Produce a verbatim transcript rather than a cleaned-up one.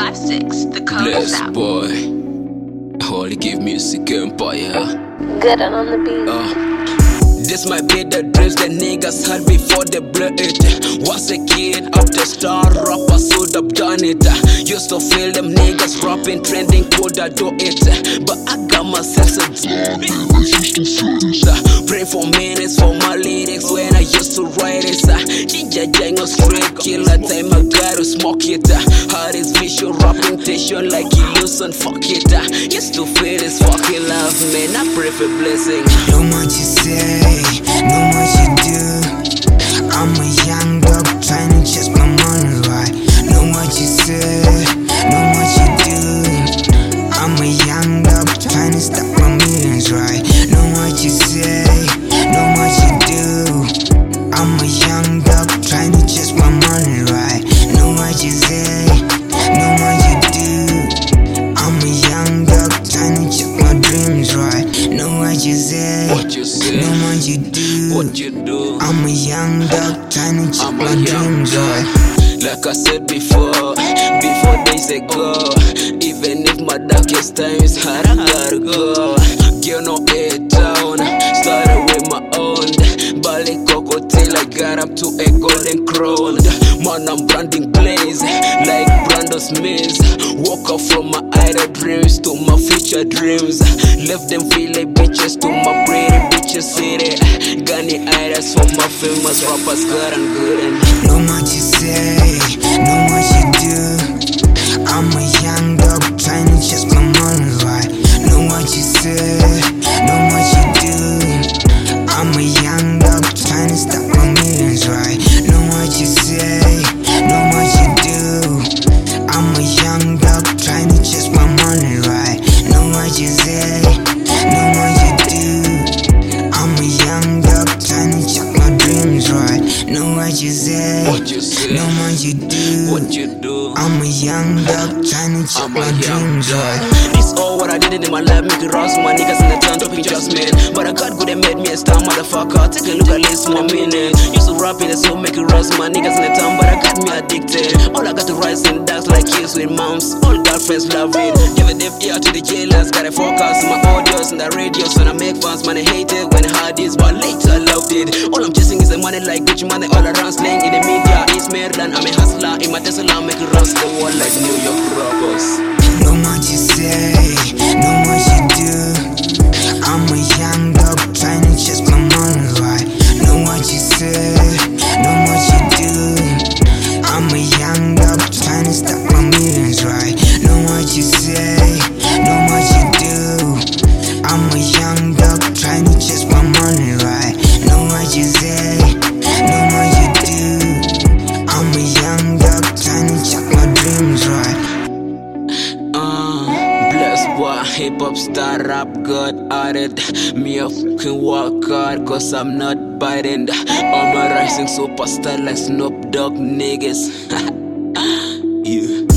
five six. The code is Bless out. boy, Holy Give Music Empire. Good on the beat. Uh. This might be the dreams that niggas had before they blew it. Was a kid up the star rapper, should have done it. Used to feel them niggas rapping, trending, could I do it? But I got myself some pray for minutes for my lyrics when I used to write it. Ginger Jang or straight killer time I gotta smoke it. Hardest visual rapping tension like illusion, fuck it. Used to feel this fucking love, man. I pray for blessing. Know what you say, know what you do. I'm a young dog trying to chase my money right. Know what you say, know what you do. I'm a young dog trying to stop my millions right. Know what you say, know what you do. I'm a young dog trying to chase my money right. Know what you say, know what you do. I'm a young dog trying to chase my dreams right. Know what you say, What you say, know what you do. what you do. I'm a young dog trying to chase I'm my a young dreams right. dog. Like I said before, before days ago, even if my darkest times hard, I gotta go. Girl, no head down, started with my own. Bali Coco till I got up to a golden crown. Man, I'm branding blaze like Brando Smith. Woke up from my idle dreams to my future dreams. Left them feel like bitches to my pretty bitches city. Gunny idols for my famous rappers, good and good and Know what you say, know what you do. I'm a young dog trying to chase my money right. Know what you say, know what you do. I'm a young dog trying to stop my millions right. Know what you say, know what you do. I'm a young dog trying to chase my money right. Know what you say, know what you do. I'm a young dog trying to chase my dreams right. Know what you say, what you say, know what you do. what you do. I'm a young dog trying to chase I'm a my young dreams right. This all what I did in my life, make it raw. So my niggas in the town talking just man. But I got good and made me a star, motherfucker. Take a look at this one minute. Used to rap in the so make it raw. So my niggas in the town, but I got me addicted. All I got to rise and dance like kids with moms. All girlfriends love it. Give a deaf ear to the jailers. Got a focus in my audios and the radios. When I make fans, man, I hate it when I hard is, but later I loved it. All I'm chasing is the money like Gucci money all around. Slang in the media, it's Maryland. I'm a hustler in my Tesla, make it rust the world like New York rappers. Know what you say, know what you do. I'm a young dog trying to chase my money right. Know what you say, know what you do. I'm a young dog trying to stop my millions right. Know what you say, know what you do. I'm a young dog trying to chase my money right. Know what you say, know what you do. I'm a young dog trying to chase my dreams right. Boy, hip hop star, rap god at it. Me a fucking work hard, cause I'm not biting. I'm a rising superstar like Snoop Dogg niggas. Yeah.